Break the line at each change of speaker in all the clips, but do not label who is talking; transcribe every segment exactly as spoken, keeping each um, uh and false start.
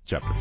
chapter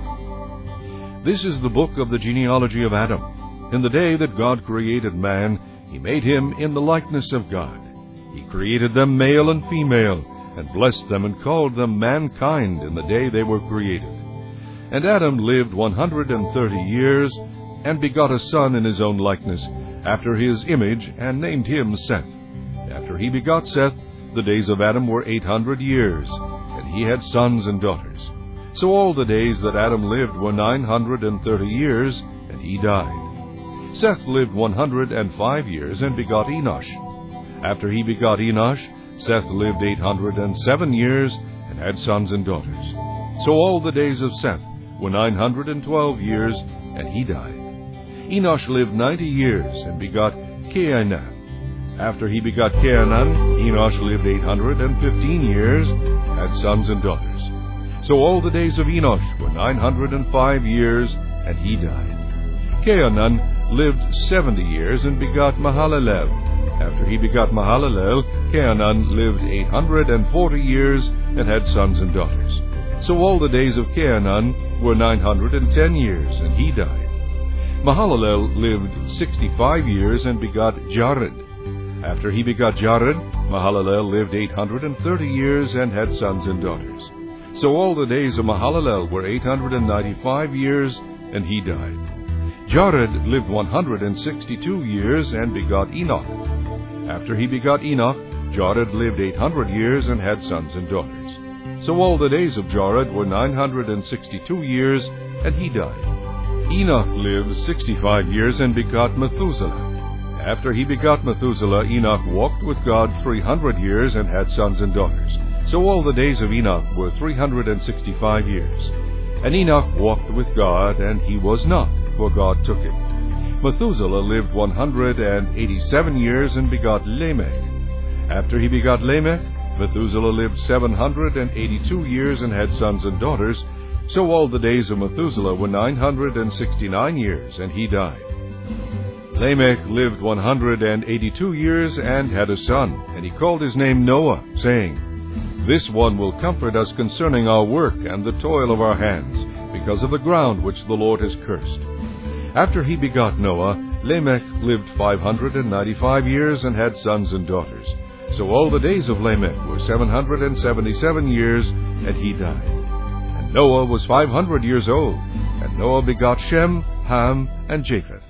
five. This is the book of the genealogy of Adam. In the day that God created man, He made him in the likeness of God. He created them male and female, and blessed them and called them mankind in the day they were created. And Adam lived one hundred and thirty years, and begot a son in his own likeness, after his image, and named him Seth. After he begot Seth, the days of Adam were eight hundred years, and he had sons and daughters. So all the days that Adam lived were nine hundred and thirty years, and he died. Seth lived one hundred and five years, and begot Enosh. After he begot Enosh, Seth lived eight hundred and seven years, and had sons and daughters. So all the days of Seth were nine hundred and twelve years, and he died. Enosh lived ninety years, and begot Cainan. After he begot Cainan, Enosh lived eight hundred and fifteen years, had sons and daughters. So all the days of Enosh were nine hundred and five years, and he died. Cainan lived seventy years, and begot Mahalalel. After he begot Mahalalel, Cainan lived eight hundred and forty years, and had sons and daughters. So all the days of Cainan were nine hundred and ten years, and he died. Mahalalel lived sixty-five years, and begot Jared. After he begot Jared, Mahalalel lived eight hundred and thirty years, and had sons and daughters. So all the days of Mahalalel were eight hundred and ninety-five years, and he died. Jared lived one hundred and sixty-two years, and begot Enoch. After he begot Enoch, Jared lived eight hundred years, and had sons and daughters. So all the days of Jared were nine hundred and sixty-two years, and he died. Enoch lived sixty-five years, and begot Methuselah. After he begot Methuselah, Enoch walked with God three hundred years, and had sons and daughters. So all the days of Enoch were three hundred and sixty-five years. And Enoch walked with God, and he was not, for God took him. Methuselah lived one hundred and eighty-seven years, and begot Lamech. After he begot Lamech, Methuselah lived seven hundred and eighty-two years, and had sons and daughters. So all the days of Methuselah were nine hundred and sixty-nine years, and he died. Lamech lived one hundred and eighty-two years, and had a son, and he called his name Noah, saying, This one will comfort us concerning our work and the toil of our hands, because of the ground which the Lord has cursed. After he begot Noah, Lamech lived five hundred and ninety-five years, and had sons and daughters. So all the days of Lamech were seven hundred and seventy-seven years, and he died. And Noah was five hundred years old, and Noah begot Shem, Ham, and Japheth.